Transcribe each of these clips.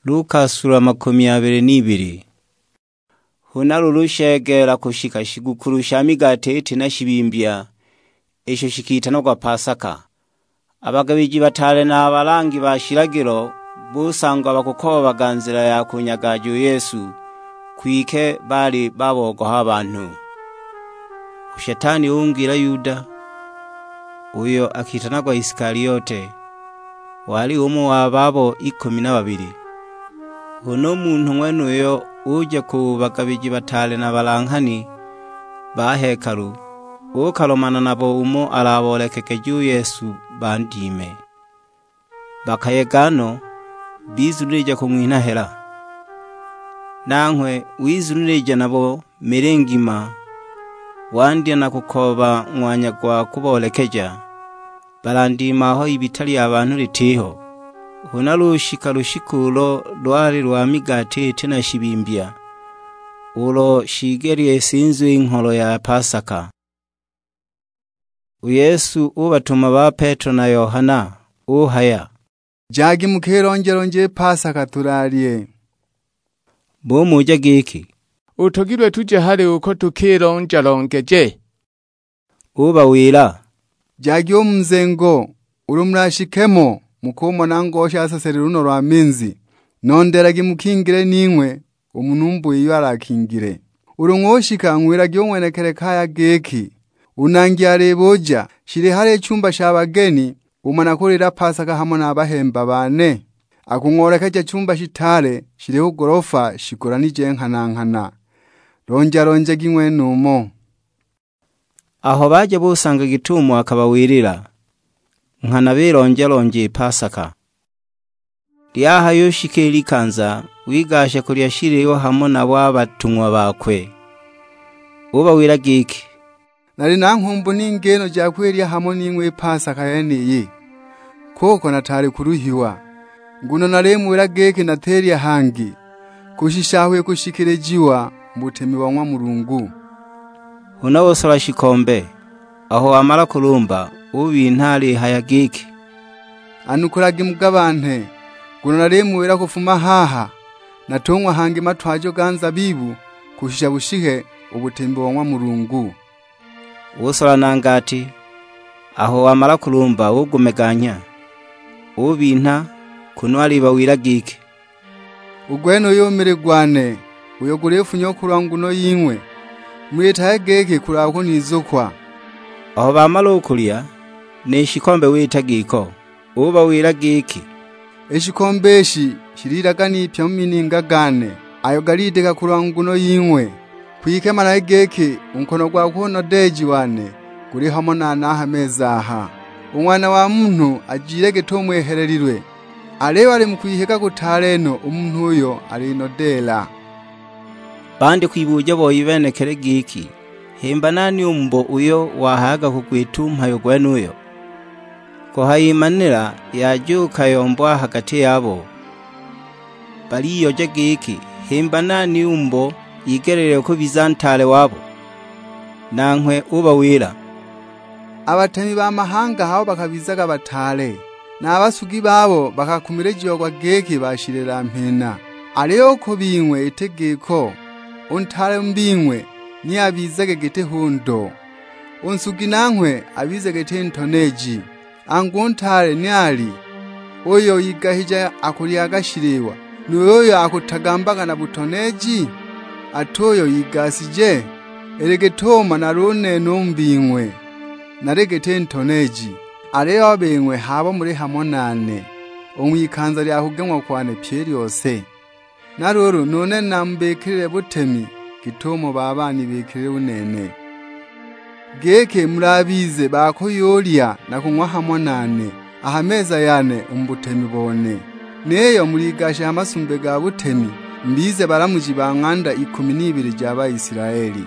Luka sura 22. Huna lulushegera kushika shigukuru sha migate tina shibimbya esho shikitano kwa Pasaka. Abagabiji batale na abalangi ba shiragiro busangwa bakukoba baganzira ya kunyagaju Yesu kwike bali babogoha abantu. Shetani ungira Yuda uyo akitanagwa Iskariote wali umu wa babo 12. Uno muntu mwenuyo uje ku bagabiji batale na balankani ba hekalu ukalomana nabo umo alabolekekeju Yesu bandime bakayegano bizurije kumwina hera nankwe wizurije nabo mirengima wandya na kukoba mwanya gwa kubolekeja barandima aho ibitali abantu ritiho. Huna lushika lushikulo lwari lwa migati tina shibimbya ulo shigeriye sinzu inkolo ya Pasaka. Yesu ubatuma ba Petro na Yohana uhaya jagi mukerongeronje Pasaka turariye bo muja giki utogirwe tuje hari uko tukirongeje uba wira jagi omumzengo urumrashikemo mukomo nangosha asasere runo rwa minzi nonderagi mukingire ninkwe umunumbu iyo arakingire urungoshika ngwiragi omwenekere kaya geki unangiare boja shire hare cyumba shabageni umanakorera Pasaka hamwe n'abahemba bane akungoreka cyumba shitare shireho gorofa shikoranije nkanankana ronje ginkwe numo aho baje busanga gitumo akabawirira nkana bironje Pasaka lyaha yoshike likanza wigashe kuriya shiriyo hamwe nabo abatumwa bakwe uba wiragiki nari nankumbu n'ingeno jakweriya hamwe n'inkwe Pasaka yeniyi koko natari kuruhiwa nguno naremu wirageke nateriya hangi kushishahuye kushikirejiwa mbutemi wa Mulungu. Huna wosora shikombe aho amara kurumba ubi ntari hayagiki anukurage mugabante nguno naremu wira kufuma haha natongwa hangi matwajo ganza bibu kushisha bushihe ubutembe wa Mulungu. Wosora nangati aho amara kurumba ugumeganya ubinta kunwali bawiragiki ugweno yomeregwane uyogurefu nyokurangu no yinkwe mwitaye geke kurako nizokwa aho bamara ukulia neshikombe witagiko uba wiragiki eshikombeshi shiriragani ipya muminingagane ayo garideka kurangu no yinkwe kwike mara geke unkono gwa kuno deji wane kuri hamona naha mezaha umwana wa muntu ajirege tomwehererirwe arewa ari mukwiheka kutareno umuntu uyo ari nodela bandi kwibuje boyibenekere giki hemba nani umbo uyo wahaga kugwitumpa yo gwenuyo ko hayimanira yajuka yombwa hagati yabo bali yoje giki hemba nani umbo yigerere ko bizantale wabo nankwe uba wira abatemi ba mahanga habo bakabizaga batale n'abasugi babo bakakumirejiwa kwa geki bashirira mpena ariyo ko binkwe itegeko untare mbinkwe ni abizage gete hundo unsugi nankwe abizage gete ntoneji anguntare ni ali oyo yigahija akuri agashiriwa nuyo akutagambaga na butoneji atoyo yigasije eregetoma narone nombinkwe naregete ntoneji areyo abenkwe habo muri hamonane umwikanza ryahugemwa kwane pyeri yose naroro none nambekere butemi gitomo babani bekere unene geke murabize bako yolia na kunywa hamonane ahameza yane umbutemi bone neyo murigasha amasumbe ga butemi mbize baramuji bankanda 12 jaba Isiraeli.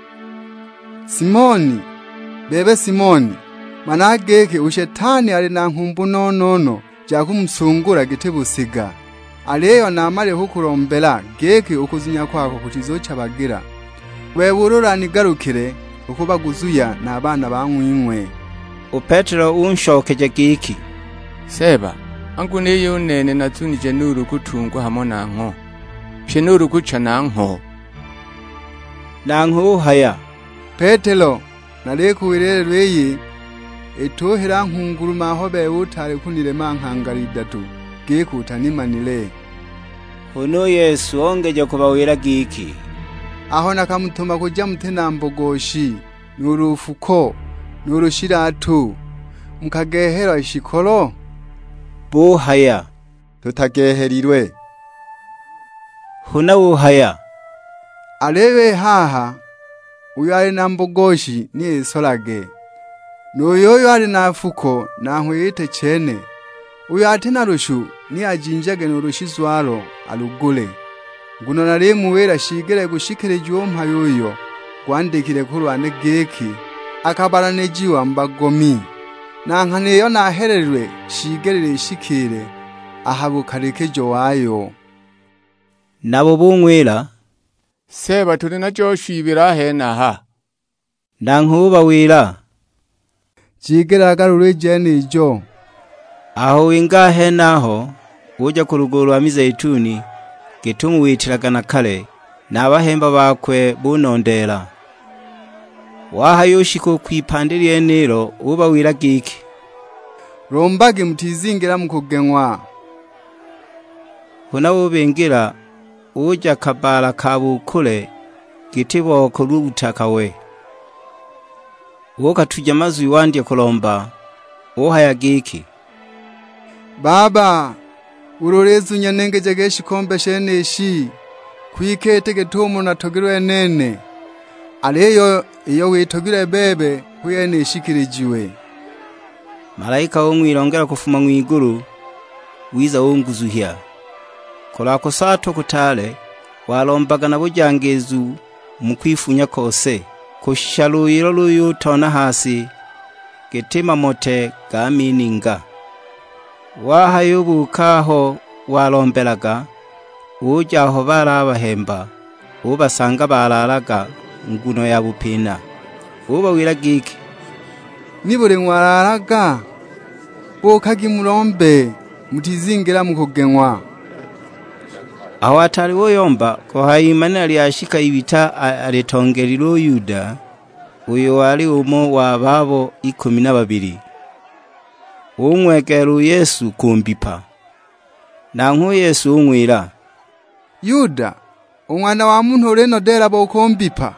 Simoni bebe Simoni manageke ushetani ari na nkumbu nonono jakumsungura gitebusiga areyo namare hukurombela geke ukuzunya kwako kutizoca bagira webururani garukire ukubaguzuya n'abana bankwinwe Petro unshokeje giki Seba angu niyo nene natsunije nuru kutungwa hamo nango pye nuru kucha nango nango haya Petero nalekuwirere lweyi etohera nkunguruma aho bewutale kunire mankangari idatu gekutanimanire. Huno Yesu ongeje kubawira giki Aho nakamutuma kuja mutenambogoshi nurufuko nurushiratu mukagehera ishikolo buhaya tutageherirwe. huna buhaya Alewe haha uyo ali na mbogoshi ni isolage n'uyoyo ali na fuko nankwiyite chene uyo ati na rushu ni ajinjage n'urushizwaro alugule nguno nari muwera shigere gushikire jompa yoyo gwandikire kurwane geki akabaranejiwa mbagomi nankaneyo nahererwe shigerere ishikire ahabukarike jo wayo nabo bunywera seba turi na joshibira hena ha nankuba wira jigera garure jeni jo aho wingahe naho uja ku ruguru rwa Mizeituni gitumu witiragana kale n'abahemba bakwe bunondera wahayoshiko kwipandiriye nero uba wira giki rombage mutizingira mukugenwa huna ubingira uja kabala kabukule gitibo kurubutaka we woka tuja mazwi wandye kulomba uhaya giki Baba urorezu nyanengeje geshikombe sheneshi kwikete getumu natogirwe nene aleyo iyo witogire bebe kuyene shikirijiwe. Malaika w'umwirongera kufuma mw'iguru wiza wunguzuhya kolako sato kutale walombaga na bujangezu mukwifunya kose kushaluyiro luyutona hasi getima mote gamininga wahayubukaho walombelaga ujaho barabahemba ubasanga bararaga nguno ya bupina uba wiragiki nibure ngwararaga bokagi murombe mutizingira mukugenwa aho atari woyomba ko hayimana ali ashika ibita aletongeriro Yuda uyo wali umo wa babo 12 umwekeru Yesu kumbipa nanku Yesu umwira Yuda umwana wa muntu ureno dera bokombipa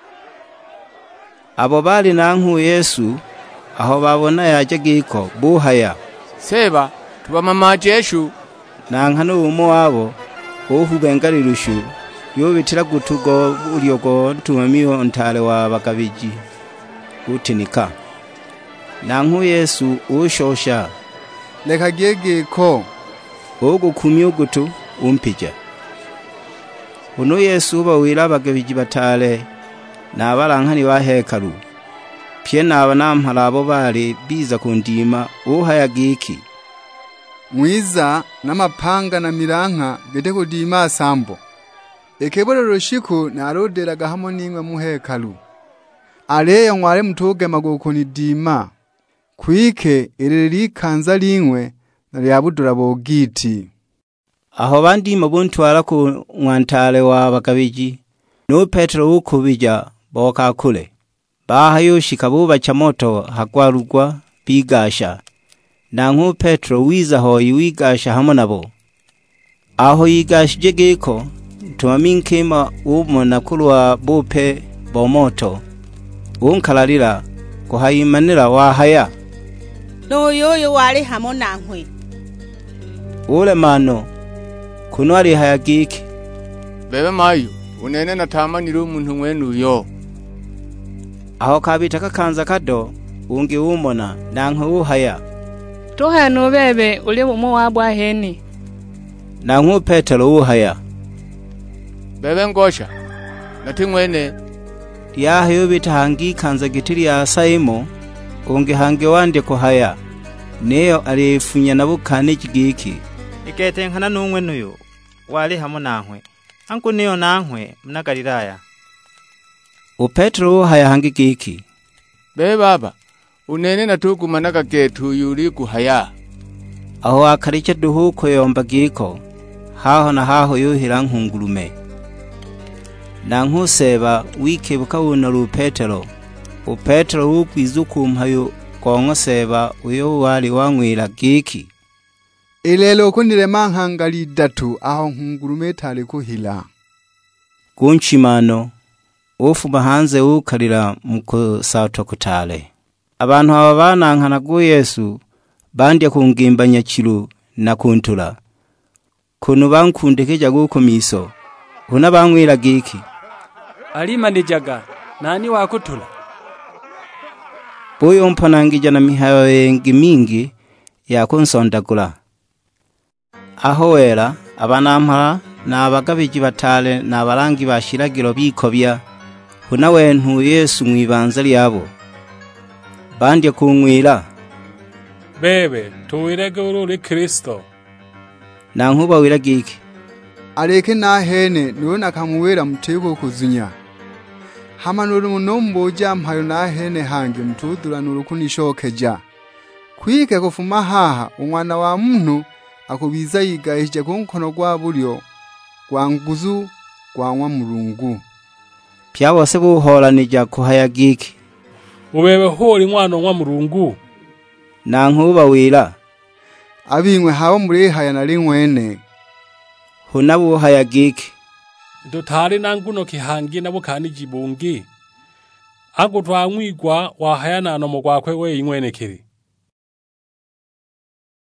abo bali nanku Yesu aho babona yaje giko buhaya seba tuba mama Jeshu nankano umo wabo ohubengarirushu yobitira gutugo ulyogo ntumamiyo ntale wa bakabiji utinika nanku Yesu ushosha leka gegeko ogukumyo gutu umpija uno Yesu bawira bakabiji batale n'abarankani bahekaru pye n'abanampara abo bari biza kundima uhaya giki mwiza n'amapanga na miranka gete kudima sambo ekebore rushiku naroderaga hamo n'imwe muhekaru aleyo ngware mutuge magukuni dima kwike ireri kanza limwe naryabudura bogiti aho bandima buntwara ku mwantale wa bakabiji no Petro ukubija boka kule bahayoshika bubaca moto hagwarugwa bigasha nanku Petro wiza hoyi wigasha hamo nabo aho yigashije geko tumaminkema umona kulwa bupe bomoto unkalarira kuhayimanira wahaya no yoyo wali hamo nankwe ule mano kuno ari haya giki bebe mayo unene natamanira umuntu mwenu yo aho kabita kakanza kado ungi umona nanku uhaya tohaya no bebe uli umo wabwa heni nanku Petero uhaya bebe ngosha nati mwene yahayo bitahangi kanza gitiri ya saimo ungi hange wande kuhaya neyo alifunya nabukane kigiki ikete nkana numwe nuyo wali hamo nankwe anku niyo nankwe mna Galilaya Petro haya hangi giki bebe baba unene natugumanaga getu yuri kuhaya aho akaricha duhuko yomba giko haho na haho yuhira nkungulume na nkuseba wikebuka wunaru Petero Petero wukwizukumpayo kongoseba uyo wali wanywira giki ilelo kunile manhangali datu aho nkungulume tali kuhila kunchimano ufuma hanze ukalira mukusato kutale abantu aba banankana ku Yesu bandya kungimbanya chilu na kuntula kunu bankundikija gukomiso huna banywira giki alimanijaga nani wakutula boyo mpanangija na mihayo yengi mingi ya kunsondagula aho wera abanampara na abagabiji batale na abarangi bashiragiro bikobya huna wentu Yesu mwibanza lyabo bandya kunywira bebe tuwirege uri Kristo na nkuba wiragiki aleke na hene niwe nakamuwera muteko kuzunya hamanuru munomboja mpayo na hene hange mutudura nurukunishokeja kwike kufuma haha umwana wa muntu akubiza yigahije ku nkono gwa buryo gwa nguzu gwa Mulungu pyabose buhoranija kuhayagiki ubebe hori mwana wa Mulungu na nkuba wira abingwe habo muri haya na rimwene huna buhayagiki dutari nanguno kihangi nabo kandi jibungi ago twamwigwa wahayana no mugwakwe we imwenekeri